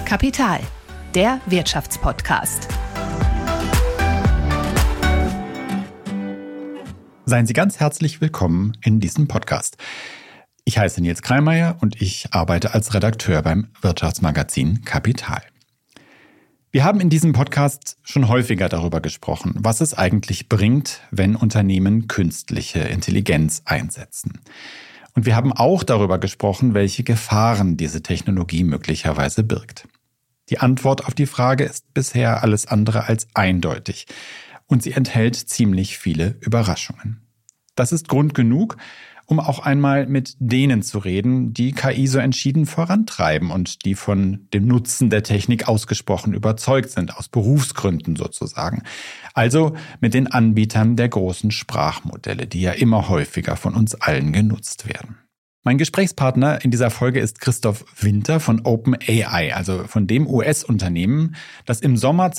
Kapital, der Wirtschaftspodcast. Seien Sie ganz herzlich willkommen in diesem Podcast. Ich heiße Nils Kreimeier und ich arbeite als Redakteur beim Wirtschaftsmagazin Kapital. Wir haben in diesem Podcast schon häufiger darüber gesprochen, was es eigentlich bringt, wenn Unternehmen künstliche Intelligenz einsetzen. Und wir haben auch darüber gesprochen, welche Gefahren diese Technologie möglicherweise birgt. Die Antwort auf die Frage ist bisher alles andere als eindeutig und sie enthält ziemlich viele Überraschungen. Das ist Grund genug, um auch einmal mit denen zu reden, die KI so entschieden vorantreiben und die von dem Nutzen der Technik ausgesprochen überzeugt sind, aus Berufsgründen sozusagen. Also mit den Anbietern der großen Sprachmodelle, die ja immer häufiger von uns allen genutzt werden. Mein Gesprächspartner in dieser Folge ist Christoph Winter von OpenAI, also von dem US-Unternehmen, das im Sommer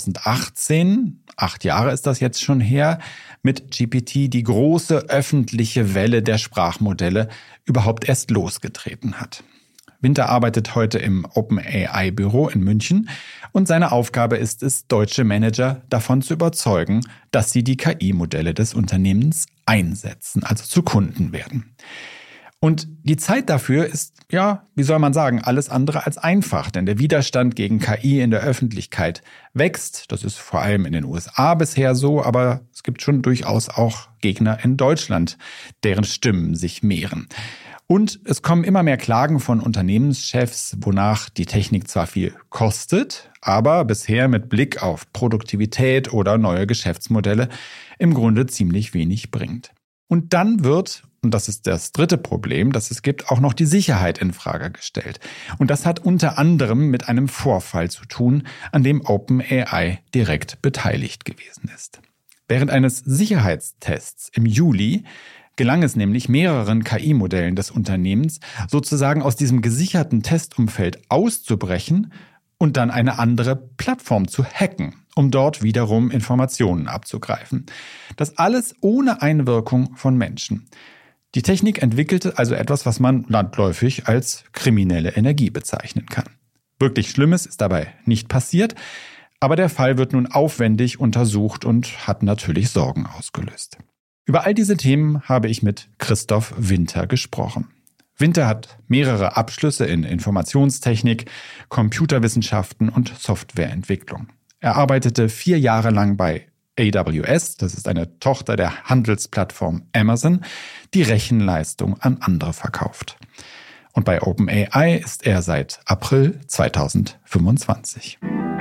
2018, 8 Jahre ist das jetzt schon her, mit GPT die große öffentliche Welle der Sprachmodelle überhaupt erst losgetreten hat. Winter arbeitet heute im OpenAI-Büro in München und seine Aufgabe ist es, deutsche Manager davon zu überzeugen, dass sie die KI-Modelle des Unternehmens einsetzen, also zu Kunden werden. Und die Zeit dafür ist, ja, wie soll man sagen, alles andere als einfach, denn der Widerstand gegen KI in der Öffentlichkeit wächst. Das ist vor allem in den USA bisher so, aber es gibt schon durchaus auch Gegner in Deutschland, deren Stimmen sich mehren. Und es kommen immer mehr Klagen von Unternehmenschefs, wonach die Technik zwar viel kostet, aber bisher mit Blick auf Produktivität oder neue Geschäftsmodelle im Grunde ziemlich wenig bringt. Und dann wird, und das ist das dritte Problem, das es gibt, auch noch die Sicherheit in Frage gestellt. Und das hat unter anderem mit einem Vorfall zu tun, an dem OpenAI direkt beteiligt gewesen ist. Während eines Sicherheitstests im Juli gelang es nämlich mehreren KI-Modellen des Unternehmens, sozusagen aus diesem gesicherten Testumfeld auszubrechen und dann eine andere Plattform zu hacken, um dort wiederum Informationen abzugreifen. Das alles ohne Einwirkung von Menschen. Die Technik entwickelte also etwas, was man landläufig als kriminelle Energie bezeichnen kann. Wirklich Schlimmes ist dabei nicht passiert, aber der Fall wird nun aufwendig untersucht und hat natürlich Sorgen ausgelöst. Über all diese Themen habe ich mit Christoph Winter gesprochen. Winter hat mehrere Abschlüsse in Informationstechnik, Computerwissenschaften und Softwareentwicklung. Er arbeitete 4 Jahre lang bei AWS, das ist eine Tochter der Handelsplattform Amazon, die Rechenleistung an andere verkauft. Und bei OpenAI ist er seit April 2025.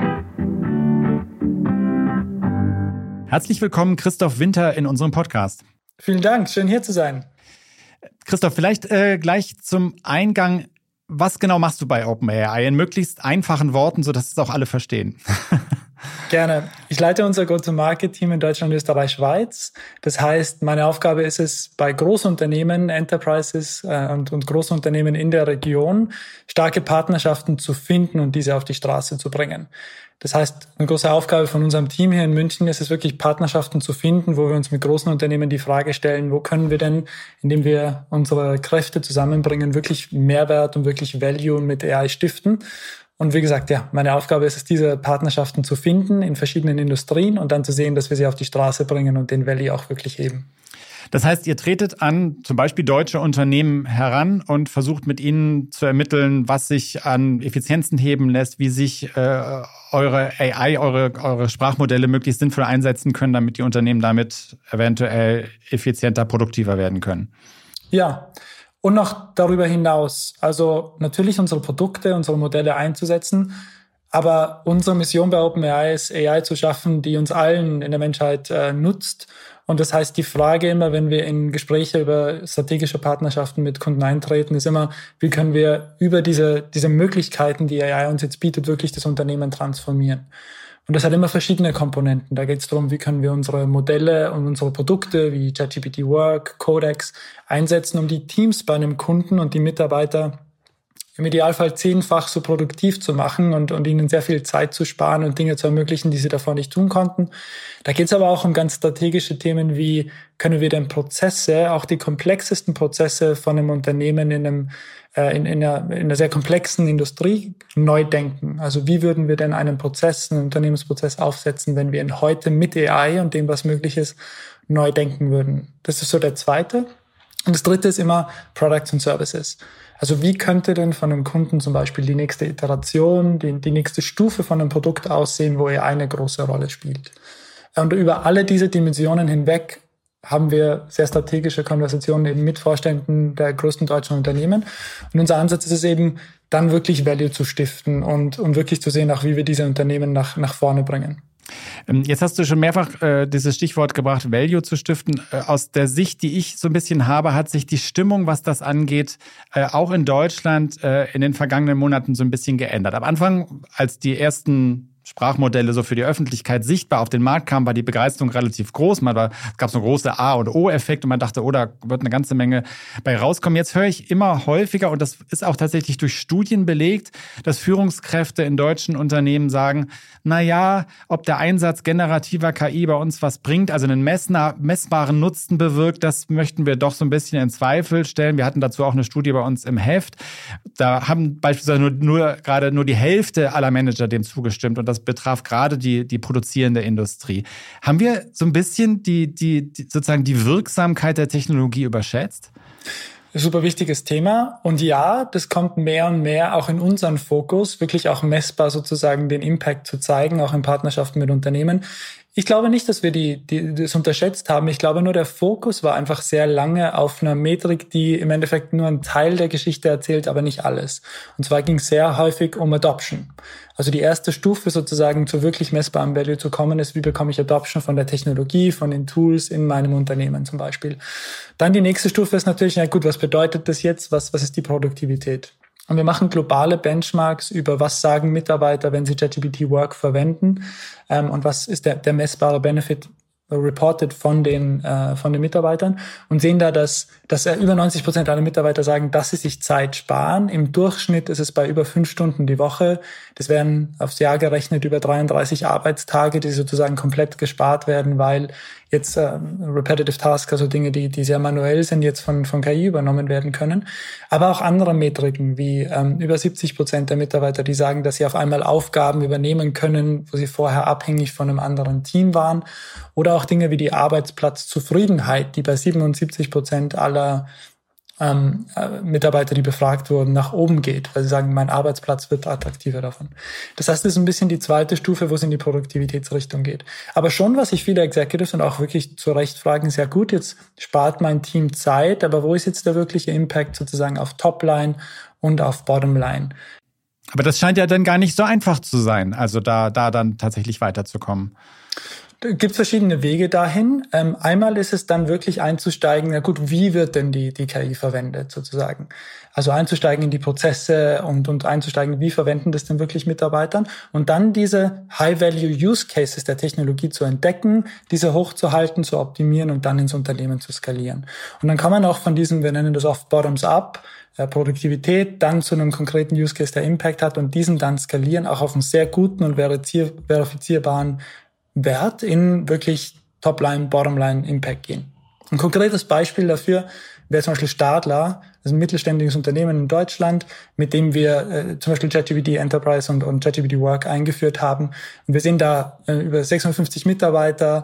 Herzlich willkommen, Christoph Winter, in unserem Podcast. Vielen Dank, schön hier zu sein. Christoph, vielleicht gleich zum Eingang. Was genau machst du bei OpenAI in möglichst einfachen Worten, sodass es auch alle verstehen? Gerne. Ich leite unser Go-to-Market-Team in Deutschland, Österreich, Schweiz. Das heißt, meine Aufgabe ist es, bei Großunternehmen, Enterprises und Großunternehmen in der Region starke Partnerschaften zu finden und diese auf die Straße zu bringen. Das heißt, eine große Aufgabe von unserem Team hier in München ist es wirklich, Partnerschaften zu finden, wo wir uns mit großen Unternehmen die Frage stellen, wo können wir denn, indem wir unsere Kräfte zusammenbringen, wirklich Mehrwert und wirklich Value mit AI stiften. Und wie gesagt, ja, meine Aufgabe ist es, diese Partnerschaften zu finden in verschiedenen Industrien und dann zu sehen, dass wir sie auf die Straße bringen und den Value auch wirklich heben. Das heißt, ihr tretet an zum Beispiel deutsche Unternehmen heran und versucht mit ihnen zu ermitteln, was sich an Effizienzen heben lässt, wie sich eure AI, eure Sprachmodelle möglichst sinnvoll einsetzen können, damit die Unternehmen damit eventuell effizienter, produktiver werden können. Ja, und noch darüber hinaus, also natürlich unsere Produkte, unsere Modelle einzusetzen, aber unsere Mission bei OpenAI ist, AI zu schaffen, die uns allen in der Menschheit nutzt. Und das heißt, die Frage immer, wenn wir in Gespräche über strategische Partnerschaften mit Kunden eintreten, ist immer, wie können wir über diese Möglichkeiten, die AI uns jetzt bietet, wirklich das Unternehmen transformieren. Und das hat immer verschiedene Komponenten. Da geht es darum, wie können wir unsere Modelle und unsere Produkte wie ChatGPT Work, Codex einsetzen, um die Teams bei einem Kunden und die Mitarbeiter im Idealfall 10-fach so produktiv zu machen und ihnen sehr viel Zeit zu sparen und Dinge zu ermöglichen, die sie davor nicht tun konnten. Da geht es aber auch um ganz strategische Themen, wie können wir denn Prozesse, auch die komplexesten Prozesse von einem Unternehmen in einer sehr komplexen Industrie neu denken. Also wie würden wir denn einen Unternehmensprozess aufsetzen, wenn wir ihn heute mit AI und dem, was möglich ist, neu denken würden? Das ist so der zweite. Und das dritte ist immer Products and Services. Also wie könnte denn von einem Kunden zum Beispiel die nächste Iteration, die nächste Stufe von einem Produkt aussehen, wo er eine große Rolle spielt? Und über alle diese Dimensionen hinweg haben wir sehr strategische Konversationen eben mit Vorständen der größten deutschen Unternehmen. Und unser Ansatz ist es eben, dann wirklich Value zu stiften und wirklich zu sehen, auch wie wir diese Unternehmen nach vorne bringen. Jetzt hast du schon mehrfach dieses Stichwort gebracht, Value zu stiften. Aus der Sicht, die ich so ein bisschen habe, hat sich die Stimmung, was das angeht, auch in Deutschland in den vergangenen Monaten so ein bisschen geändert. Am Anfang, als die ersten Sprachmodelle so für die Öffentlichkeit sichtbar auf den Markt kamen, war die Begeisterung relativ groß. Es gab so einen großen A- und O-Effekt und man dachte, oh, da wird eine ganze Menge bei rauskommen. Jetzt höre ich immer häufiger, und das ist auch tatsächlich durch Studien belegt, dass Führungskräfte in deutschen Unternehmen sagen, naja, ob der Einsatz generativer KI bei uns was bringt, also einen messbaren Nutzen bewirkt, das möchten wir doch so ein bisschen in Zweifel stellen. Wir hatten dazu auch eine Studie bei uns im Heft. Da haben beispielsweise nur die Hälfte aller Manager dem zugestimmt, und das betraf gerade die produzierende Industrie. Haben wir so ein bisschen sozusagen die Wirksamkeit der Technologie überschätzt? Super wichtiges Thema. Und ja, das kommt mehr und mehr auch in unseren Fokus, wirklich auch messbar sozusagen den Impact zu zeigen, auch in Partnerschaften mit Unternehmen. Ich glaube nicht, dass wir das unterschätzt haben. Ich glaube nur, der Fokus war einfach sehr lange auf einer Metrik, die im Endeffekt nur einen Teil der Geschichte erzählt, aber nicht alles. Und zwar ging es sehr häufig um Adoption. Also die erste Stufe sozusagen zu wirklich messbarem Value zu kommen, ist, wie bekomme ich Adoption von der Technologie, von den Tools in meinem Unternehmen zum Beispiel. Dann die nächste Stufe ist natürlich, na gut, was bedeutet das jetzt? Was ist die Produktivität? Und wir machen globale Benchmarks über, was sagen Mitarbeiter, wenn sie ChatGPT Work verwenden, und was ist der messbare Benefit reported von den Mitarbeitern, und sehen da, dass über 90% aller Mitarbeiter sagen, dass sie sich Zeit sparen. Im Durchschnitt ist es bei über 5 Stunden die Woche. Das wären aufs Jahr gerechnet über 33 Arbeitstage, die sozusagen komplett gespart werden, weil jetzt repetitive Tasks, also Dinge, die sehr manuell sind, jetzt von KI übernommen werden können. Aber auch andere Metriken, wie über 70% der Mitarbeiter, die sagen, dass sie auf einmal Aufgaben übernehmen können, wo sie vorher abhängig von einem anderen Team waren. Oder auch Dinge wie die Arbeitsplatzzufriedenheit, die bei 77% aller Mitarbeiter, die befragt wurden, nach oben geht, weil sie sagen, mein Arbeitsplatz wird attraktiver davon. Das heißt, das ist ein bisschen die zweite Stufe, wo es in die Produktivitätsrichtung geht. Aber schon, was sich viele Executives und auch wirklich zu Recht fragen, ist ja gut, jetzt spart mein Team Zeit, aber wo ist jetzt der wirkliche Impact sozusagen auf Topline und auf Bottomline? Aber das scheint ja dann gar nicht so einfach zu sein, also da dann tatsächlich weiterzukommen. Es gibt verschiedene Wege dahin. Einmal ist es dann wirklich einzusteigen, na gut, wie wird denn die KI verwendet sozusagen? Also einzusteigen in die Prozesse und einzusteigen, wie verwenden das denn wirklich Mitarbeitern? Und dann diese High-Value-Use-Cases der Technologie zu entdecken, diese hochzuhalten, zu optimieren und dann ins Unternehmen zu skalieren. Und dann kann man auch von diesem, wir nennen das oft Bottoms-up, Produktivität, dann zu einem konkreten Use-Case, der Impact hat, und diesen dann skalieren, auch auf einen sehr guten und verifizierbaren Wert in wirklich Topline, Bottomline Impact gehen. Ein konkretes Beispiel dafür wäre zum Beispiel Stadler, das ist ein mittelständiges Unternehmen in Deutschland, mit dem wir zum Beispiel ChatGPT Enterprise und ChatGPT Work eingeführt haben. Und wir sehen da über 650 Mitarbeiter,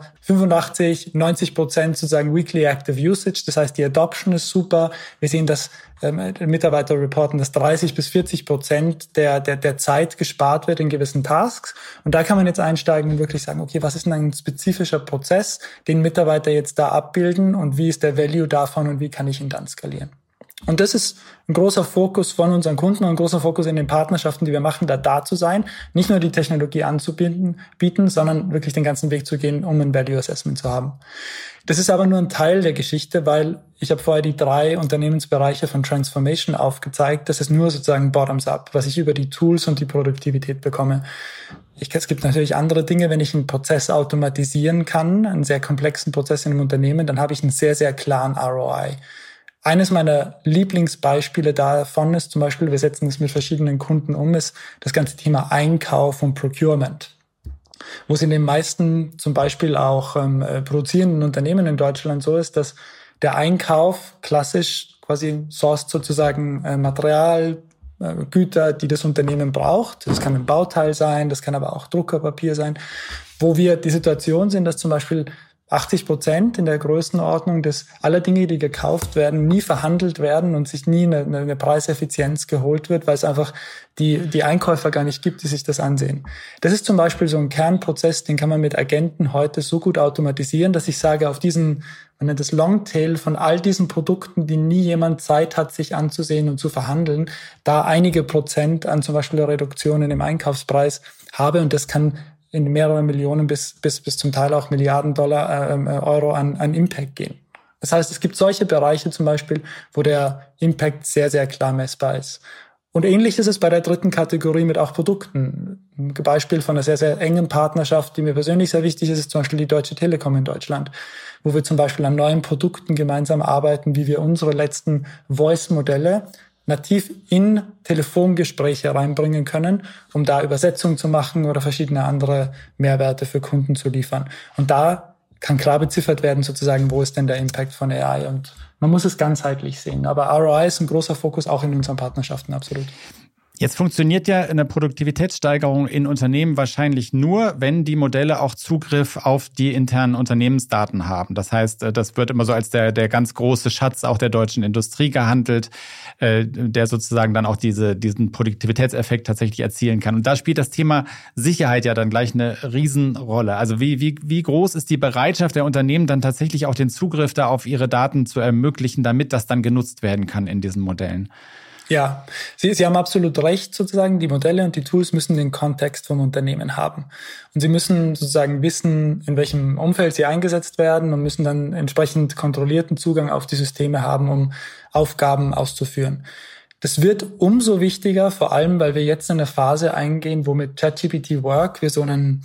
90% sozusagen Weekly Active Usage. Das heißt, die Adoption ist super. Wir sehen, dass Mitarbeiter reporten, dass 30-40% der Zeit gespart wird in gewissen Tasks. Und da kann man jetzt einsteigen und wirklich sagen, okay, was ist denn ein spezifischer Prozess, den Mitarbeiter jetzt da abbilden, und wie ist der Value davon und wie kann ich ihn dann skalieren? Und das ist ein großer Fokus von unseren Kunden und ein großer Fokus in den Partnerschaften, die wir machen, da zu sein, nicht nur die Technologie anzubieten, sondern wirklich den ganzen Weg zu gehen, um ein Value Assessment zu haben. Das ist aber nur ein Teil der Geschichte, weil ich habe vorher die 3 Unternehmensbereiche von Transformation aufgezeigt. Das ist nur sozusagen Bottoms-up, was ich über die Tools und die Produktivität bekomme. Es gibt natürlich andere Dinge, wenn ich einen Prozess automatisieren kann, einen sehr komplexen Prozess in einem Unternehmen, dann habe ich einen sehr, sehr klaren ROI. Eines meiner Lieblingsbeispiele davon ist zum Beispiel, wir setzen es mit verschiedenen Kunden um, ist das ganze Thema Einkauf und Procurement. Wo es in den meisten zum Beispiel auch produzierenden Unternehmen in Deutschland so ist, dass der Einkauf klassisch quasi sourced sozusagen Material, Güter, die das Unternehmen braucht. Das kann ein Bauteil sein, das kann aber auch Druckerpapier sein, wo wir die Situation sind, dass zum Beispiel 80% in der Größenordnung aller Dinge, die gekauft werden, nie verhandelt werden und sich nie eine Preiseffizienz geholt wird, weil es einfach die Einkäufer gar nicht gibt, die sich das ansehen. Das ist zum Beispiel so ein Kernprozess, den kann man mit Agenten heute so gut automatisieren, dass ich sage, auf diesen, man nennt das Longtail von all diesen Produkten, die nie jemand Zeit hat, sich anzusehen und zu verhandeln, da einige Prozent an zum Beispiel Reduktionen im Einkaufspreis habe, und das kann in mehrere Millionen bis zum Teil auch Milliarden Euro an Impact gehen. Das heißt, es gibt solche Bereiche zum Beispiel, wo der Impact sehr, sehr klar messbar ist. Und ähnlich ist es bei der dritten Kategorie mit auch Produkten. Ein Beispiel von einer sehr, sehr engen Partnerschaft, die mir persönlich sehr wichtig ist, ist zum Beispiel die Deutsche Telekom in Deutschland, wo wir zum Beispiel an neuen Produkten gemeinsam arbeiten, wie wir unsere letzten Voice-Modelle nativ in Telefongespräche reinbringen können, um da Übersetzungen zu machen oder verschiedene andere Mehrwerte für Kunden zu liefern. Und da kann klar beziffert werden, sozusagen, wo ist denn der Impact von AI? Und man muss es ganzheitlich sehen. Aber ROI ist ein großer Fokus auch in unseren Partnerschaften, absolut. Jetzt funktioniert ja eine Produktivitätssteigerung in Unternehmen wahrscheinlich nur, wenn die Modelle auch Zugriff auf die internen Unternehmensdaten haben. Das heißt, das wird immer so als der ganz große Schatz auch der deutschen Industrie gehandelt, der sozusagen dann auch diesen Produktivitätseffekt tatsächlich erzielen kann. Und da spielt das Thema Sicherheit ja dann gleich eine Riesenrolle. Also wie groß ist die Bereitschaft der Unternehmen dann tatsächlich auch den Zugriff da auf ihre Daten zu ermöglichen, damit das dann genutzt werden kann in diesen Modellen? Ja, Sie haben absolut recht, sozusagen. Die Modelle und die Tools müssen den Kontext vom Unternehmen haben. Und sie müssen sozusagen wissen, in welchem Umfeld sie eingesetzt werden, und müssen dann entsprechend kontrollierten Zugang auf die Systeme haben, um Aufgaben auszuführen. Das wird umso wichtiger, vor allem, weil wir jetzt in eine Phase eingehen, wo mit ChatGPT Work wir so einen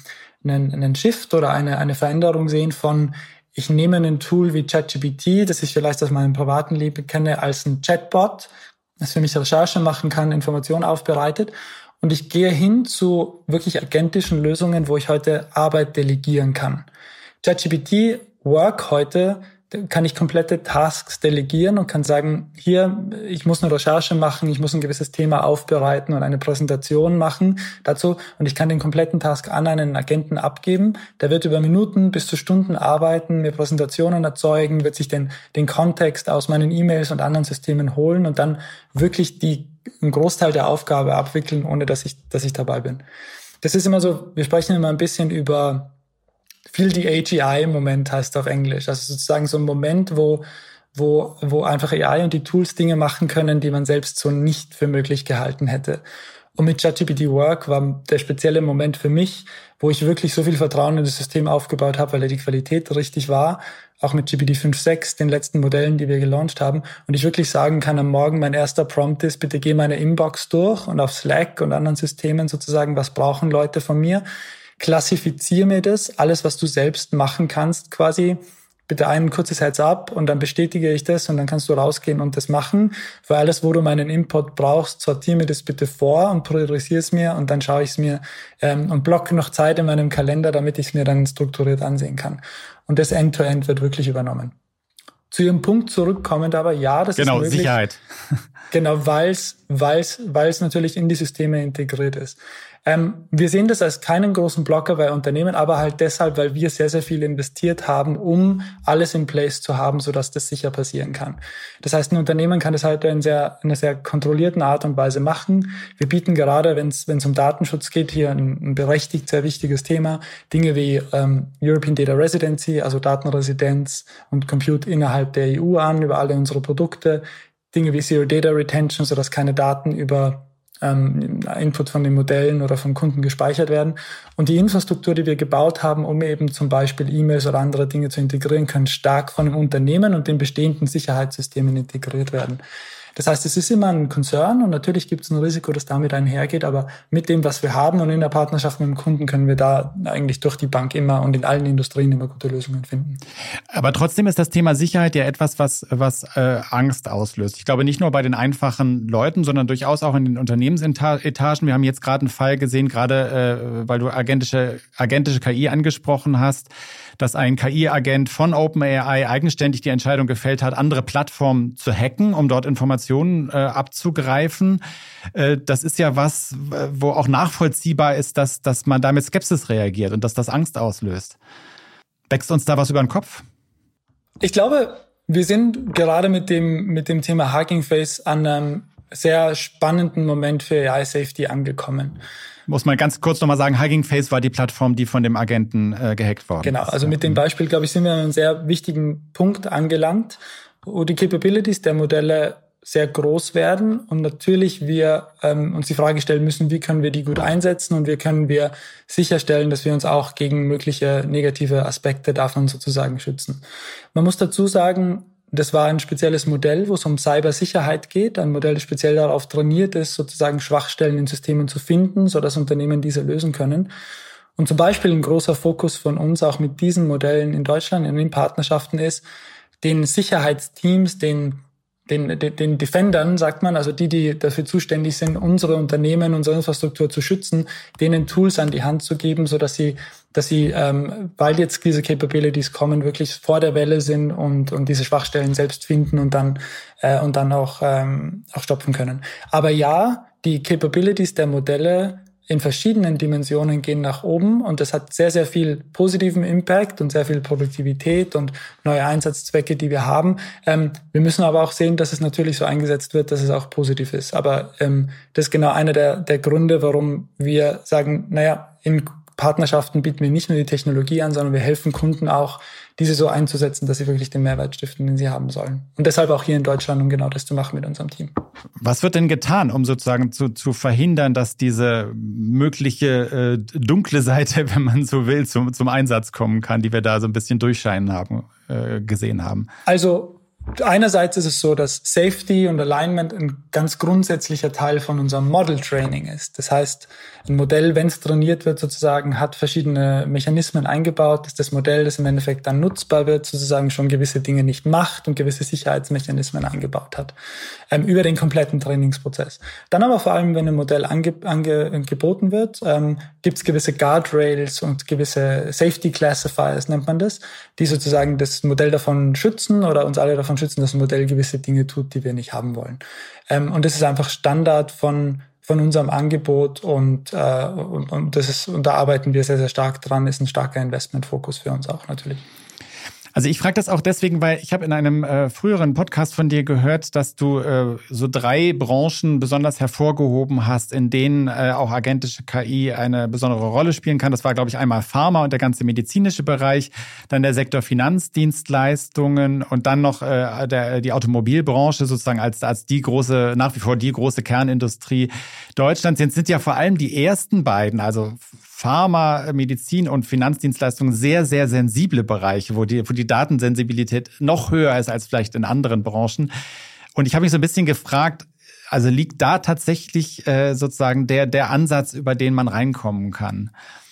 Shift oder eine Veränderung sehen von: Ich nehme ein Tool wie ChatGPT, das ich vielleicht aus meinem privaten Leben kenne, als ein Chatbot, das für mich Recherche machen kann, Informationen aufbereitet. Und ich gehe hin zu wirklich agentischen Lösungen, wo ich heute Arbeit delegieren kann. ChatGPT Work heute kann ich komplette Tasks delegieren und kann sagen, hier, ich muss eine Recherche machen, ich muss ein gewisses Thema aufbereiten und eine Präsentation machen dazu, und ich kann den kompletten Task an einen Agenten abgeben. Der wird über Minuten bis zu Stunden arbeiten, mir Präsentationen erzeugen, wird sich den Kontext aus meinen E-Mails und anderen Systemen holen und dann wirklich einen Großteil der Aufgabe abwickeln, ohne dass ich dabei bin. Das ist immer so, wir sprechen immer ein bisschen über Feel the AGI-Moment, heißt auf Englisch. Also sozusagen so ein Moment, wo einfach AI und die Tools Dinge machen können, die man selbst so nicht für möglich gehalten hätte. Und mit ChatGPT Work war der spezielle Moment für mich, wo ich wirklich so viel Vertrauen in das System aufgebaut habe, weil die Qualität richtig war. Auch mit GPT 5.6, den letzten Modellen, die wir gelauncht haben. Und ich wirklich sagen kann, am Morgen mein erster Prompt ist, bitte geh meine Inbox durch und auf Slack und anderen Systemen sozusagen, was brauchen Leute von mir? Klassifiziere mir das, alles, was du selbst machen kannst, quasi, bitte ein kurzes Heads-up, und dann bestätige ich das, und dann kannst du rausgehen und das machen. Für alles, wo du meinen Input brauchst, sortiere mir das bitte vor und priorisiere es mir, und dann schaue ich es mir und blocke noch Zeit in meinem Kalender, damit ich es mir dann strukturiert ansehen kann. Und das End-to-End wird wirklich übernommen. Zu Ihrem Punkt zurückkommend aber, ja, das ist möglich. Genau, Sicherheit. Genau, weil es natürlich in die Systeme integriert ist. Wir sehen das als keinen großen Blocker bei Unternehmen, aber halt deshalb, weil wir sehr, sehr viel investiert haben, um alles in place zu haben, sodass das sicher passieren kann. Das heißt, ein Unternehmen kann das halt in einer sehr kontrollierten Art und Weise machen. Wir bieten gerade, wenn es um Datenschutz geht, hier ein berechtigt sehr wichtiges Thema, Dinge wie European Data Residency, also Datenresidenz und Compute innerhalb der EU an, über alle unsere Produkte, Dinge wie Zero Data Retention, sodass keine Daten über Input von den Modellen oder vom Kunden gespeichert werden. Und die Infrastruktur, die wir gebaut haben, um eben zum Beispiel E-Mails oder andere Dinge zu integrieren, können stark von dem Unternehmen und den bestehenden Sicherheitssystemen integriert werden. Das heißt, es ist immer ein Konzern und natürlich gibt es ein Risiko, das damit einhergeht, aber mit dem, was wir haben und in der Partnerschaft mit dem Kunden können wir da eigentlich durch die Bank immer und in allen Industrien immer gute Lösungen finden. Aber trotzdem ist das Thema Sicherheit ja etwas, was Angst auslöst. Ich glaube nicht nur bei den einfachen Leuten, sondern durchaus auch in den Unternehmensetagen. Wir haben jetzt gerade einen Fall gesehen, gerade weil du agentische KI angesprochen hast, dass ein KI-Agent von OpenAI eigenständig die Entscheidung gefällt hat, andere Plattformen zu hacken, um dort Informationen abzugreifen. Das ist ja was, wo auch nachvollziehbar ist, dass man da mit Skepsis reagiert und dass das Angst auslöst. Wächst uns da was über den Kopf? Ich glaube, wir sind gerade mit dem Thema Hugging Face an einem sehr spannenden Moment für AI-Safety angekommen. Muss man ganz kurz nochmal sagen, Hugging Face war die Plattform, die von dem Agenten gehackt worden ist. Genau, also mit dem Beispiel, glaube ich, sind wir an einem sehr wichtigen Punkt angelangt, wo die Capabilities der Modelle sehr groß werden und natürlich wir uns die Frage stellen müssen, wie können wir die gut einsetzen und wie können wir sicherstellen, dass wir uns auch gegen mögliche negative Aspekte davon sozusagen schützen. Man muss dazu sagen, das war ein spezielles Modell, wo es um Cybersicherheit geht. Ein Modell, das speziell darauf trainiert ist, sozusagen Schwachstellen in Systemen zu finden, sodass Unternehmen diese lösen können. Und zum Beispiel ein großer Fokus von uns auch mit diesen Modellen in Deutschland, in den Partnerschaften ist, den Sicherheitsteams, den Defendern, sagt man, also die dafür zuständig sind, unsere Unternehmen, unsere Infrastruktur zu schützen, denen Tools an die Hand zu geben, sodass sie, weil jetzt diese Capabilities kommen, wirklich vor der Welle sind und diese Schwachstellen selbst finden und dann auch stopfen können. Aber ja, die Capabilities der Modelle in verschiedenen Dimensionen gehen nach oben und das hat sehr, sehr viel positiven Impact und sehr viel Produktivität und neue Einsatzzwecke, die wir haben. Wir müssen aber auch sehen, dass es natürlich so eingesetzt wird, dass es auch positiv ist. Aber das ist genau einer der Gründe, warum wir sagen, in Partnerschaften bieten wir nicht nur die Technologie an, sondern wir helfen Kunden auch, diese so einzusetzen, dass sie wirklich den Mehrwert stiften, den sie haben sollen. Und deshalb auch hier in Deutschland, um genau das zu machen mit unserem Team. Was wird denn getan, um sozusagen zu verhindern, dass diese mögliche dunkle Seite, wenn man so will, zum Einsatz kommen kann, die wir da so ein bisschen durchscheinen haben, gesehen haben? Also einerseits ist es so, dass Safety und Alignment ein ganz grundsätzlicher Teil von unserem Model Training ist. Das heißt, ein Modell, wenn es trainiert wird, sozusagen, hat verschiedene Mechanismen eingebaut, dass das Modell, das im Endeffekt dann nutzbar wird, sozusagen schon gewisse Dinge nicht macht und gewisse Sicherheitsmechanismen eingebaut hat, über den kompletten Trainingsprozess. Dann aber vor allem, wenn ein Modell geboten wird, gibt es gewisse Guardrails und gewisse Safety Classifiers, nennt man das, die sozusagen das Modell davon schützen oder uns alle davon schützen, dass ein Modell gewisse Dinge tut, die wir nicht haben wollen. Und das ist einfach Standard von unserem Angebot und da arbeiten wir sehr, sehr stark dran, ist ein starker Investmentfokus für uns auch natürlich. Also ich frage das auch deswegen, weil ich habe in einem früheren Podcast von dir gehört, dass du so 3 Branchen besonders hervorgehoben hast, in denen auch agentische KI eine besondere Rolle spielen kann. Das war, glaube ich, einmal Pharma und der ganze medizinische Bereich, dann der Sektor Finanzdienstleistungen und dann noch die Automobilbranche sozusagen als die große, nach wie vor die große Kernindustrie Deutschlands. Jetzt sind ja vor allem die ersten beiden, also Pharma, Medizin und Finanzdienstleistungen sehr, sehr sensible Bereiche, wo die Datensensibilität noch höher ist als vielleicht in anderen Branchen. Und ich habe mich so ein bisschen gefragt, also liegt da tatsächlich sozusagen der Ansatz, über den man reinkommen kann?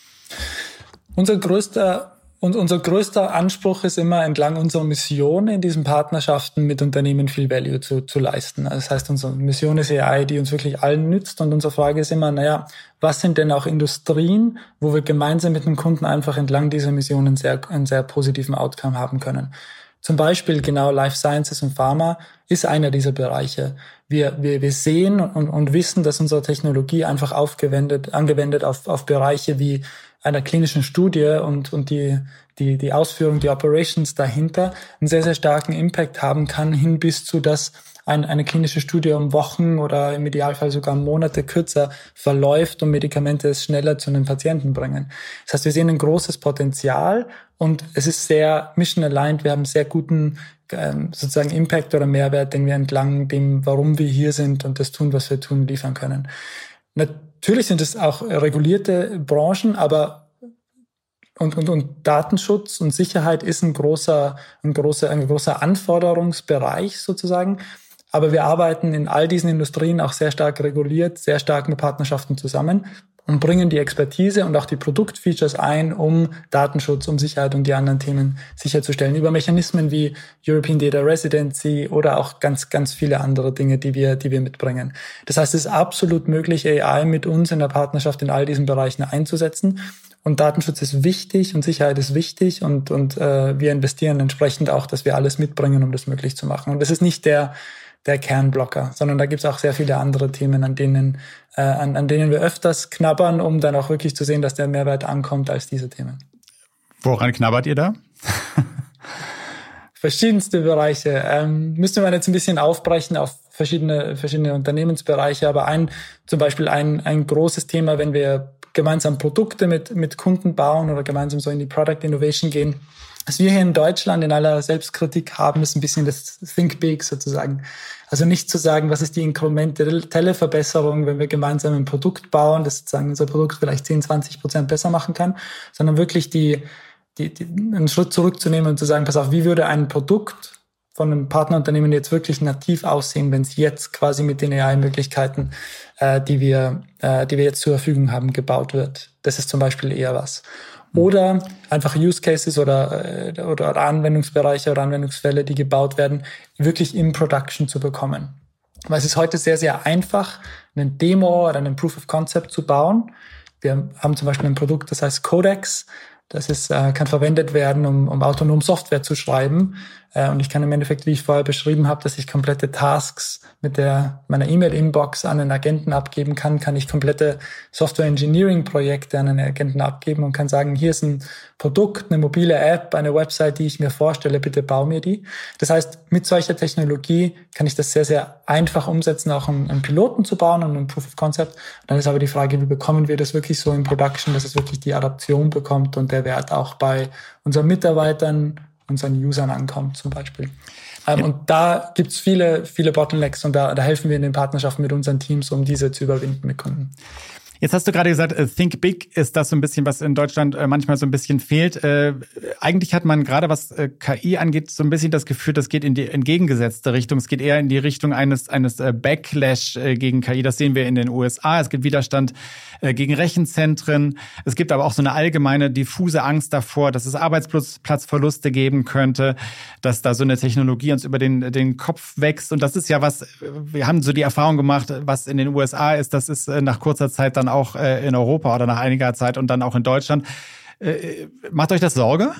Unser größter Anspruch ist immer, entlang unserer Mission in diesen Partnerschaften mit Unternehmen viel Value zu leisten. Also das heißt, unsere Mission ist AI, die uns wirklich allen nützt. Und unsere Frage ist immer, was sind denn auch Industrien, wo wir gemeinsam mit dem Kunden einfach entlang dieser Mission einen sehr positiven Outcome haben können. Zum Beispiel genau Life Sciences und Pharma ist einer dieser Bereiche. Wir sehen und wissen, dass unsere Technologie einfach angewendet auf Bereiche wie einer klinischen Studie und die Ausführung, die Operations dahinter einen sehr, sehr starken Impact haben kann, hin bis zu, dass eine klinische Studie um Wochen oder im Idealfall sogar Monate kürzer verläuft und Medikamente es schneller zu einem Patienten bringen. Das heißt, wir sehen ein großes Potenzial und es ist sehr mission-aligned. Wir haben sehr guten sozusagen Impact oder Mehrwert, den wir entlang dem, warum wir hier sind und das tun, was wir tun, liefern können. Natürlich sind es auch regulierte Branchen, aber und Datenschutz und Sicherheit ist ein großer Anforderungsbereich sozusagen. Aber wir arbeiten in all diesen Industrien auch sehr stark reguliert, sehr stark mit Partnerschaften zusammen und bringen die Expertise und auch die Produktfeatures ein, um Datenschutz, um Sicherheit und die anderen Themen sicherzustellen. Über Mechanismen wie European Data Residency oder auch ganz, ganz viele andere Dinge, die wir mitbringen. Das heißt, es ist absolut möglich, AI mit uns in der Partnerschaft in all diesen Bereichen einzusetzen. Und Datenschutz ist wichtig und Sicherheit ist wichtig und wir investieren entsprechend auch, dass wir alles mitbringen, um das möglich zu machen. Und das ist nicht der Kernblocker, sondern da gibt es auch sehr viele andere Themen, an denen wir öfters knabbern, um dann auch wirklich zu sehen, dass der Mehrwert ankommt als diese Themen. Woran knabbert ihr da? Verschiedenste Bereiche. Müsste man jetzt ein bisschen aufbrechen auf verschiedene Unternehmensbereiche, aber zum Beispiel ein großes Thema, wenn wir gemeinsam Produkte mit Kunden bauen oder gemeinsam so in die Product Innovation gehen. Was wir hier in Deutschland in aller Selbstkritik haben, ist ein bisschen das Think Big sozusagen. Also nicht zu sagen, was ist die inkrementelle Verbesserung, wenn wir gemeinsam ein Produkt bauen, das sozusagen unser Produkt vielleicht 10-20% besser machen kann, sondern wirklich einen Schritt zurückzunehmen und zu sagen, pass auf, wie würde ein Produkt von einem Partnerunternehmen jetzt wirklich nativ aussehen, wenn es jetzt quasi mit den AI-Möglichkeiten, die wir jetzt zur Verfügung haben, gebaut wird. Das ist zum Beispiel eher was. Oder einfach Use Cases oder Anwendungsbereiche oder Anwendungsfälle, die gebaut werden, wirklich in Production zu bekommen. Weil es ist heute sehr, sehr einfach, einen Demo oder einen Proof of Concept zu bauen. Wir haben zum Beispiel ein Produkt, das heißt Codex. Das kann verwendet werden, um autonom Software zu schreiben. Und ich kann im Endeffekt, wie ich vorher beschrieben habe, dass ich komplette Tasks mit meiner E-Mail-Inbox an einen Agenten abgeben kann ich komplette Software-Engineering-Projekte an einen Agenten abgeben und kann sagen, hier ist ein Produkt, eine mobile App, eine Website, die ich mir vorstelle, bitte bau mir die. Das heißt, mit solcher Technologie kann ich das sehr, sehr einfach umsetzen, auch einen Piloten zu bauen und einen Proof of Concept. Dann ist aber die Frage, wie bekommen wir das wirklich so in Production, dass es wirklich die Adaption bekommt und der Wert auch bei unseren Mitarbeitern, unseren Usern ankommt zum Beispiel. Und da gibt's viele, viele Bottlenecks und da helfen wir in den Partnerschaften mit unseren Teams, um diese zu überwinden mit Kunden. Jetzt hast du gerade gesagt, Think Big ist das so ein bisschen, was in Deutschland manchmal so ein bisschen fehlt. Eigentlich hat man gerade, was KI angeht, so ein bisschen das Gefühl, das geht in die entgegengesetzte Richtung. Es geht eher in die Richtung eines Backlash gegen KI. Das sehen wir in den USA. Es gibt Widerstand gegen Rechenzentren. Es gibt aber auch so eine allgemeine diffuse Angst davor, dass es Arbeitsplatzverluste geben könnte, dass da so eine Technologie uns über den Kopf wächst. Und das ist ja was, wir haben so die Erfahrung gemacht, was in den USA ist, das ist nach kurzer Zeit dann auch in Europa oder nach einiger Zeit und dann auch in Deutschland. Macht euch das Sorge?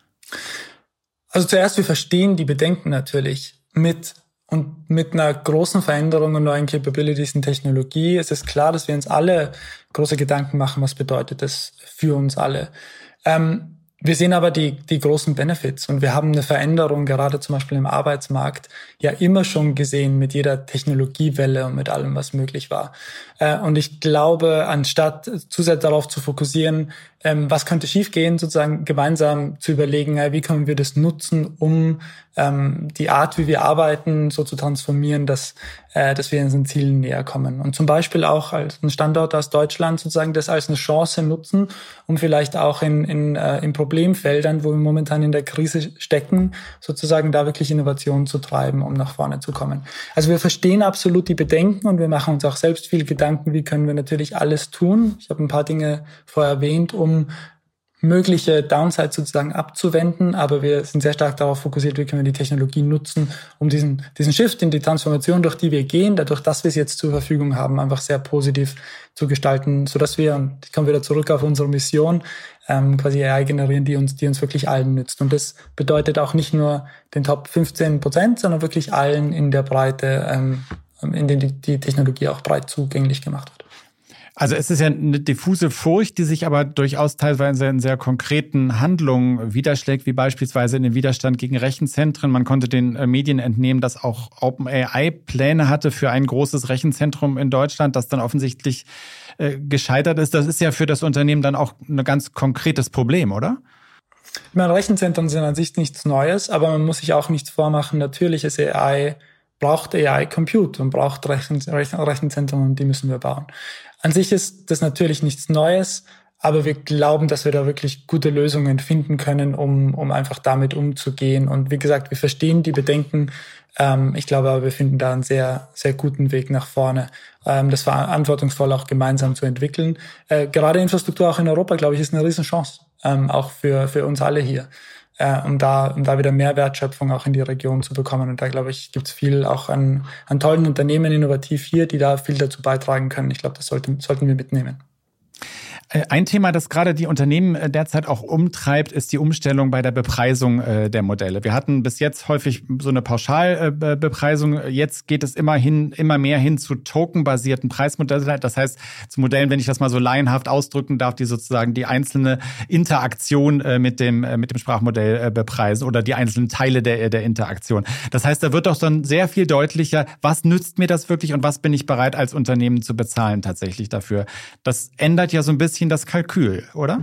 Also zuerst, wir verstehen die Bedenken natürlich. Mit einer großen Veränderung und neuen Capabilities in Technologie ist es klar, dass wir uns alle große Gedanken machen, was bedeutet das für uns alle. Wir sehen aber die großen Benefits und wir haben eine Veränderung, gerade zum Beispiel im Arbeitsmarkt, ja immer schon gesehen mit jeder Technologiewelle und mit allem, was möglich war. Und ich glaube, anstatt zusätzlich darauf zu fokussieren, was könnte schiefgehen, sozusagen gemeinsam zu überlegen, wie können wir das nutzen, um die Art, wie wir arbeiten, so zu transformieren, dass wir unseren Zielen näher kommen. Und zum Beispiel auch als ein Standort aus Deutschland sozusagen das als eine Chance nutzen, um vielleicht auch in Problemfeldern, wo wir momentan in der Krise stecken, sozusagen da wirklich Innovationen zu treiben, um nach vorne zu kommen. Also wir verstehen absolut die Bedenken und wir machen uns auch selbst viel Gedanken, wie können wir natürlich alles tun. Ich habe ein paar Dinge vorher erwähnt, um mögliche Downsides sozusagen abzuwenden, aber wir sind sehr stark darauf fokussiert, wie können wir die Technologie nutzen, um diesen Shift in die Transformation, durch die wir gehen, dadurch, dass wir es jetzt zur Verfügung haben, einfach sehr positiv zu gestalten, sodass wir, und ich komme wieder zurück auf unsere Mission, quasi AI generieren, die uns wirklich allen nützt. Und das bedeutet auch nicht nur den Top 15%, sondern wirklich allen in der Breite, in denen die Technologie auch breit zugänglich gemacht wird. Also es ist ja eine diffuse Furcht, die sich aber durchaus teilweise in sehr konkreten Handlungen widerschlägt, wie beispielsweise in den Widerstand gegen Rechenzentren. Man konnte den Medien entnehmen, dass auch OpenAI Pläne hatte für ein großes Rechenzentrum in Deutschland, das dann offensichtlich gescheitert ist. Das ist ja für das Unternehmen dann auch ein ganz konkretes Problem, oder? Ich meine, Rechenzentren sind an sich nichts Neues, aber man muss sich auch nichts vormachen. Natürlich ist braucht AI Compute und braucht Rechenzentren und die müssen wir bauen. An sich ist das natürlich nichts Neues, Aber wir glauben, dass wir da wirklich gute Lösungen finden können, um einfach damit umzugehen. Und wie gesagt, wir verstehen die Bedenken. Ich glaube aber, wir finden da einen sehr, sehr guten Weg nach vorne, das verantwortungsvoll auch gemeinsam zu entwickeln. Gerade Infrastruktur auch in Europa, glaube ich, ist eine Riesenchance, auch für uns alle hier, um da wieder mehr Wertschöpfung auch in die Region zu bekommen. Und da, glaube ich, gibt es viel auch an tollen Unternehmen, innovativ hier, die da viel dazu beitragen können. Ich glaube, das sollten wir mitnehmen. Ein Thema, das gerade die Unternehmen derzeit auch umtreibt, ist die Umstellung bei der Bepreisung der Modelle. Wir hatten bis jetzt häufig so eine Pauschalbepreisung. Jetzt geht es immer mehr hin zu tokenbasierten Preismodellen. Das heißt, zu Modellen, wenn ich das mal so laienhaft ausdrücken darf, die sozusagen die einzelne Interaktion mit dem Sprachmodell bepreisen oder die einzelnen Teile der Interaktion. Das heißt, da wird doch dann sehr viel deutlicher, was nützt mir das wirklich und was bin ich bereit als Unternehmen zu bezahlen tatsächlich dafür. Das ändert ja so ein bisschen das Kalkül, oder?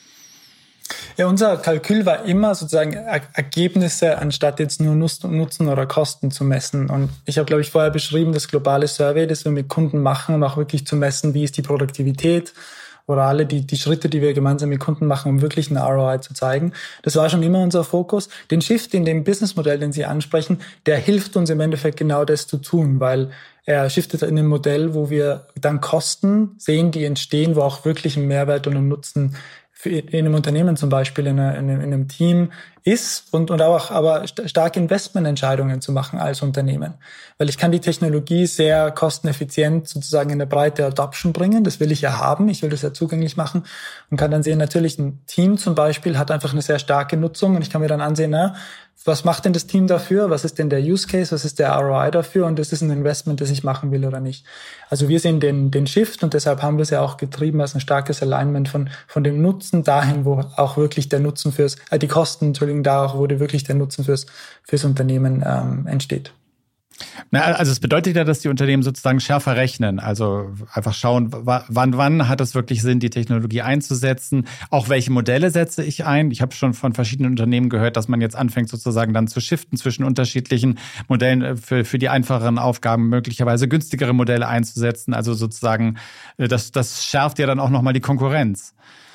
Ja, unser Kalkül war immer sozusagen Ergebnisse, anstatt jetzt nur Nutzen oder Kosten zu messen. Und ich habe, glaube ich, vorher beschrieben, das globale Survey, das wir mit Kunden machen, um auch wirklich zu messen, wie ist die Produktivität oder alle die Schritte, die wir gemeinsam mit Kunden machen, um wirklich einen ROI zu zeigen. Das war schon immer unser Fokus. Den Shift in dem Businessmodell, den Sie ansprechen, der hilft uns im Endeffekt genau das zu tun, weil er shiftet in ein Modell, wo wir dann Kosten sehen, die entstehen, wo auch wirklich ein Mehrwert und ein Nutzen in einem Unternehmen zum Beispiel, in einem Team ist und auch aber starke Investmententscheidungen zu machen als Unternehmen. Weil ich kann die Technologie sehr kosteneffizient sozusagen in eine breite Adoption bringen. Das will ich ja haben. Ich will das ja zugänglich machen und kann dann sehen, natürlich ein Team zum Beispiel hat einfach eine sehr starke Nutzung und ich kann mir dann ansehen, was macht denn das Team dafür? Was ist denn der Use Case? Was ist der ROI dafür? Und ist es ein Investment, das ich machen will oder nicht? Also wir sehen den Shift und deshalb haben wir es ja auch getrieben als ein starkes Alignment von dem Nutzen dahin, wo auch wirklich der Nutzen die Kosten, da auch, wo wirklich der Nutzen fürs Unternehmen entsteht. Na, also es bedeutet ja, dass die Unternehmen sozusagen schärfer rechnen. Also einfach schauen, wann hat es wirklich Sinn, die Technologie einzusetzen. Auch welche Modelle setze ich ein. Ich habe schon von verschiedenen Unternehmen gehört, dass man jetzt anfängt sozusagen dann zu shiften zwischen unterschiedlichen Modellen für die einfacheren Aufgaben, möglicherweise günstigere Modelle einzusetzen. Also sozusagen, das schärft ja dann auch nochmal die Konkurrenz.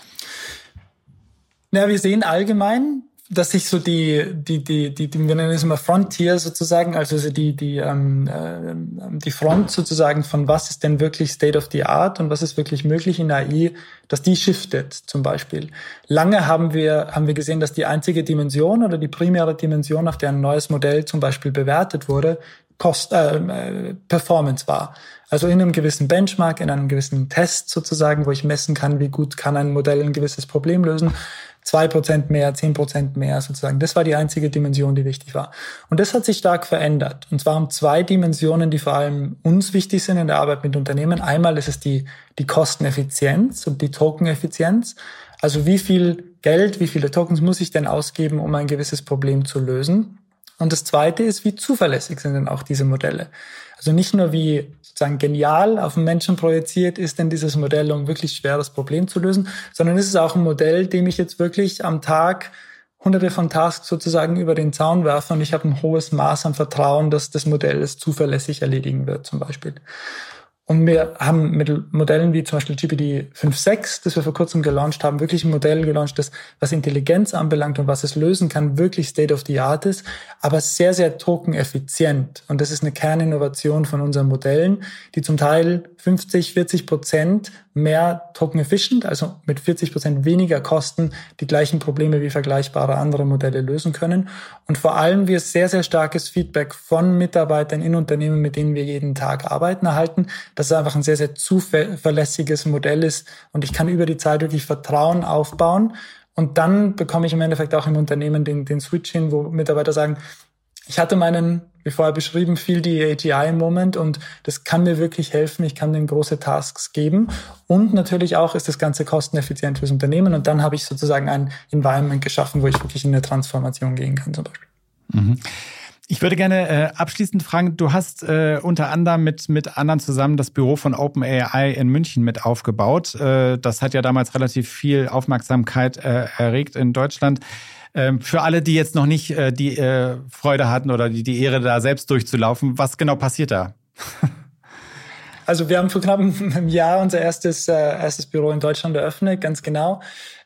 Ja, wir sehen allgemein, dass sich so die wir nennen es immer Frontier sozusagen, also so die Front sozusagen von was ist denn wirklich State of the Art und was ist wirklich möglich in AI, dass die shiftet zum Beispiel. Lange haben wir gesehen, dass die einzige Dimension oder die primäre Dimension, auf der ein neues Modell zum Beispiel bewertet wurde, Performance war. Also in einem gewissen Benchmark, in einem gewissen Test sozusagen, wo ich messen kann, wie gut kann ein Modell ein gewisses Problem lösen. 2% mehr, 10% mehr sozusagen. Das war die einzige Dimension, die wichtig war. Und das hat sich stark verändert. Und zwar um 2 Dimensionen, die vor allem uns wichtig sind in der Arbeit mit Unternehmen. Einmal ist es die Kosteneffizienz und die Tokeneffizienz. Also wie viel Geld, wie viele Tokens muss ich denn ausgeben, um ein gewisses Problem zu lösen? Und das Zweite ist, wie zuverlässig sind denn auch diese Modelle? Also nicht nur wie sozusagen genial auf den Menschen projiziert ist denn dieses Modell, um wirklich schweres Problem zu lösen, sondern es ist auch ein Modell, dem ich jetzt wirklich am Tag hunderte von Tasks sozusagen über den Zaun werfe und ich habe ein hohes Maß an Vertrauen, dass das Modell es zuverlässig erledigen wird zum Beispiel. Und wir haben mit Modellen wie zum Beispiel GPT-5.6, das wir vor kurzem gelauncht haben, wirklich ein Modell gelauncht, das, was Intelligenz anbelangt und was es lösen kann, wirklich State of the Art ist, aber sehr, sehr tokeneffizient. Und das ist eine Kerninnovation von unseren Modellen, die zum Teil 50-40% mehr token-efficient, also mit 40% weniger Kosten, die gleichen Probleme wie vergleichbare andere Modelle lösen können. Und vor allem wir sehr, sehr starkes Feedback von Mitarbeitern in Unternehmen, mit denen wir jeden Tag arbeiten, erhalten, dass es einfach ein sehr, sehr zuverlässiges Modell ist und ich kann über die Zeit wirklich Vertrauen aufbauen und dann bekomme ich im Endeffekt auch im Unternehmen den Switch hin, wo Mitarbeiter sagen, ich hatte meinen, wie vorher beschrieben, Feel the AGI-Moment und das kann mir wirklich helfen, ich kann denen große Tasks geben und natürlich auch ist das Ganze kosteneffizient fürs Unternehmen und dann habe ich sozusagen ein Environment geschaffen, wo ich wirklich in eine Transformation gehen kann zum Beispiel. Mhm. Ich würde gerne abschließend fragen, du hast unter anderem mit anderen zusammen das Büro von OpenAI in München mit aufgebaut. Das hat ja damals relativ viel Aufmerksamkeit erregt in Deutschland. Für alle, die jetzt noch nicht die Freude hatten oder die Ehre, da selbst durchzulaufen, was genau passiert da? Also wir haben vor knapp einem Jahr unser erstes Büro in Deutschland eröffnet, ganz genau.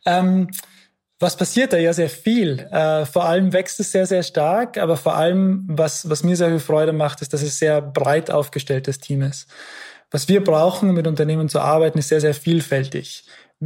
Was passiert da? Ja, sehr viel. Vor allem wächst es sehr, sehr stark, aber vor allem, was mir sehr viel Freude macht, ist, dass es sehr breit aufgestelltes Team ist. Was wir brauchen, um mit Unternehmen zu arbeiten, ist sehr, sehr vielfältig.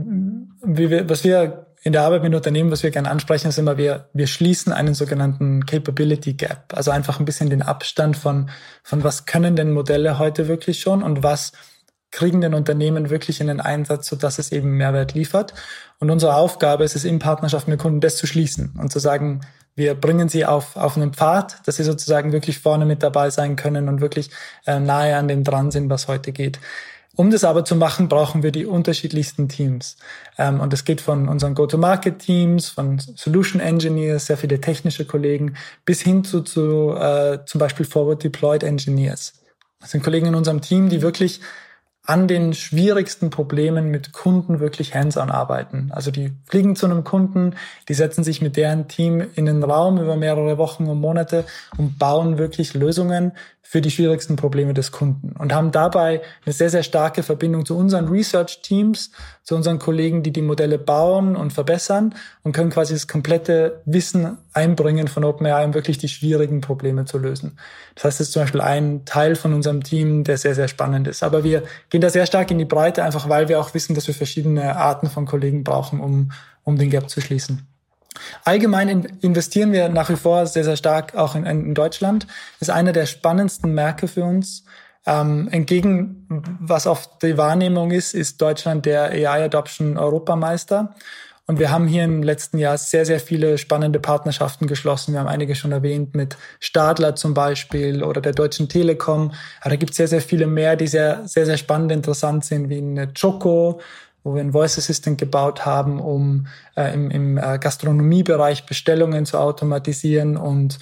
Was wir in der Arbeit mit Unternehmen, was wir gerne ansprechen, ist immer, wir schließen einen sogenannten Capability Gap. Also einfach ein bisschen den Abstand von was können denn Modelle heute wirklich schon und was kriegen denn Unternehmen wirklich in den Einsatz, sodass es eben Mehrwert liefert. Und unsere Aufgabe ist es, in Partnerschaft mit Kunden das zu schließen und zu sagen, wir bringen sie auf einen Pfad, dass sie sozusagen wirklich vorne mit dabei sein können und wirklich nahe an dem dran sind, was heute geht. Um das aber zu machen, brauchen wir die unterschiedlichsten Teams. Und das geht von unseren Go-to-Market-Teams, von Solution Engineers, sehr viele technische Kollegen, bis hin zu zum Beispiel Forward-Deployed Engineers. Das sind Kollegen in unserem Team, die wirklich an den schwierigsten Problemen mit Kunden wirklich hands-on arbeiten. Also die fliegen zu einem Kunden, die setzen sich mit deren Team in einen Raum über mehrere Wochen und Monate und bauen wirklich Lösungen für die schwierigsten Probleme des Kunden und haben dabei eine sehr, sehr starke Verbindung zu unseren Research-Teams, zu unseren Kollegen, die die Modelle bauen und verbessern und können quasi das komplette Wissen einbringen von OpenAI, um wirklich die schwierigen Probleme zu lösen. Das heißt, das ist zum Beispiel ein Teil von unserem Team, der sehr, sehr spannend ist. Aber wir gehen da sehr stark in die Breite, einfach weil wir auch wissen, dass wir verschiedene Arten von Kollegen brauchen, um den Gap zu schließen. Allgemein investieren wir nach wie vor sehr, sehr stark auch in Deutschland. Das ist einer der spannendsten Märkte für uns. Entgegen, was oft die Wahrnehmung ist Deutschland der AI-Adoption-Europameister. Und wir haben hier im letzten Jahr sehr, sehr viele spannende Partnerschaften geschlossen. Wir haben einige schon erwähnt mit Stadler zum Beispiel oder der Deutschen Telekom. Aber da gibt es sehr, sehr viele mehr, die sehr, sehr, sehr spannend, interessant sind, wie eine Choco, wo wir einen Voice Assistant gebaut haben, um im Gastronomiebereich Bestellungen zu automatisieren und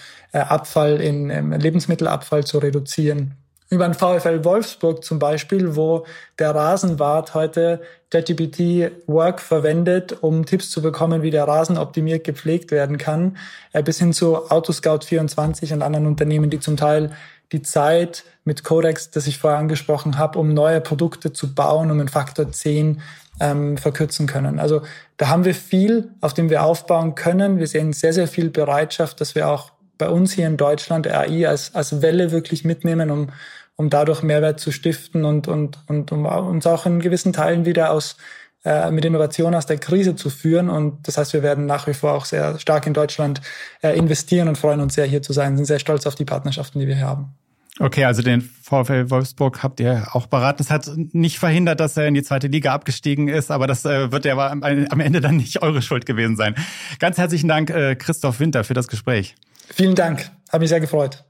Lebensmittelabfall zu reduzieren. Über den VfL Wolfsburg zum Beispiel, wo der Rasenwart heute ChatGPT Work verwendet, um Tipps zu bekommen, wie der Rasen optimiert gepflegt werden kann, bis hin zu Autoscout24 und anderen Unternehmen, die zum Teil die Zeit mit Codex, das ich vorher angesprochen habe, um neue Produkte zu bauen, um einen Faktor 10 verkürzen können. Also da haben wir viel, auf dem wir aufbauen können. Wir sehen sehr, sehr viel Bereitschaft, dass wir auch bei uns hier in Deutschland AI als Welle wirklich mitnehmen, um dadurch Mehrwert zu stiften und um uns auch in gewissen Teilen wieder mit Innovation aus der Krise zu führen. Und das heißt, wir werden nach wie vor auch sehr stark in Deutschland investieren und freuen uns sehr, hier zu sein. Sind sehr stolz auf die Partnerschaften, die wir hier haben. Okay, also den VfL Wolfsburg habt ihr auch beraten. Das hat nicht verhindert, dass er in die zweite Liga abgestiegen ist, aber das wird ja am Ende dann nicht eure Schuld gewesen sein. Ganz herzlichen Dank, Christoph Winter, für das Gespräch. Vielen Dank, hat mich sehr gefreut.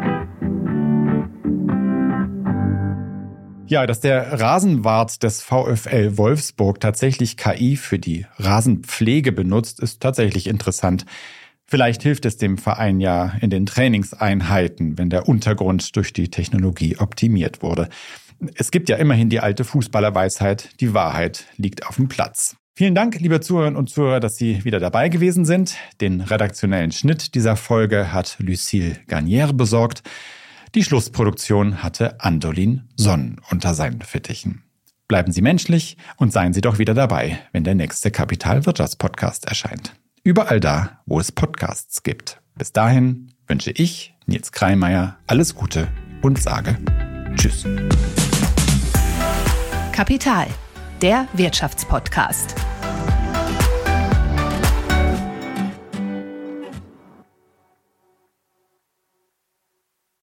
Ja, dass der Rasenwart des VfL Wolfsburg tatsächlich KI für die Rasenpflege benutzt, ist tatsächlich interessant. Vielleicht hilft es dem Verein ja in den Trainingseinheiten, wenn der Untergrund durch die Technologie optimiert wurde. Es gibt ja immerhin die alte Fußballerweisheit, die Wahrheit liegt auf dem Platz. Vielen Dank, liebe Zuhörerinnen und Zuhörer, dass Sie wieder dabei gewesen sind. Den redaktionellen Schnitt dieser Folge hat Lucille Garnier besorgt. Die Schlussproduktion hatte Andolin Sonn unter seinen Fittichen. Bleiben Sie menschlich und seien Sie doch wieder dabei, wenn der nächste Kapital-Wirtschafts-Podcast erscheint. Überall da, wo es Podcasts gibt. Bis dahin wünsche ich, Nils Kreimeier, alles Gute und sage Tschüss. Kapital, der Wirtschaftspodcast.